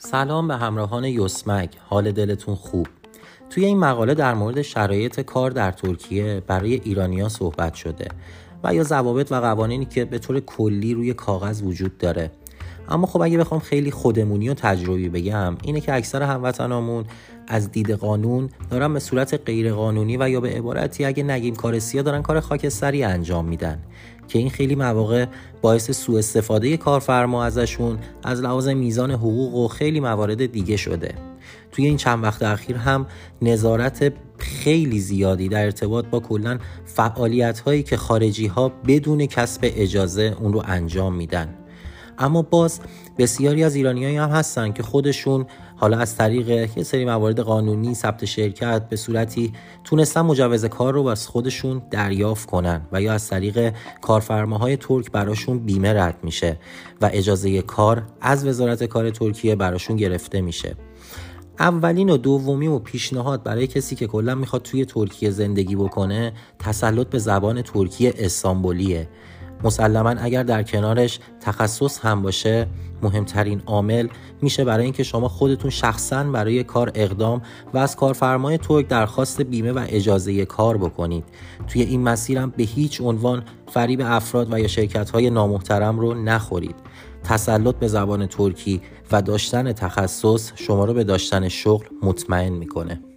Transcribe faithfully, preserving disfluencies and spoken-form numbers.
سلام به همراهان یوسمک، حال دلتون خوب؟ توی این مقاله در مورد شرایط کار در ترکیه برای ایرانی‌ها صحبت شده و یا ضوابط و قوانینی که به طور کلی روی کاغذ وجود داره. اما خب اگه بخوام خیلی خودمونی و تجربی بگم، اینه که اکثر هموطنامون از دید قانون دارن به صورت غیر قانونی و یا به عبارتی اگه نگیم کارسیا دارن کار خاکستری انجام میدن که این خیلی مواقع باعث سوء استفاده کارفرما ازشون از لحاظ میزان حقوق و خیلی موارد دیگه شده. توی این چند وقت اخیر هم نظارت خیلی زیادی در ارتباط با کلاً فعالیت‌هایی که خارجی‌ها بدون کسب اجازه اون رو انجام میدن. اما باز بسیاری از ایرانیایی هم هستن که خودشون حالا از طریق یه سری موارد قانونی ثبت شرکت به صورتی تونستن مجوز کار رو از خودشون دریافت کنن و یا از طریق کارفرماهای ترک براشون بیمه رد میشه و اجازه کار از وزارت کار ترکیه براشون گرفته میشه. اولین و دومی و پیشنهاد برای کسی که کلا میخواد توی ترکیه زندگی بکنه تسلط به زبان ترکی استانبولیه. مسلماً اگر در کنارش تخصص هم باشه مهمترین عامل میشه برای اینکه شما خودتون شخصاً برای کار اقدام و از کارفرمای ترک درخواست بیمه و اجازه کار بکنید. توی این مسیرم به هیچ عنوان فریب افراد و یا شرکت‌های نامحترم رو نخورید. تسلط به زبان ترکی و داشتن تخصص شما رو به داشتن شغل مطمئن میکنه.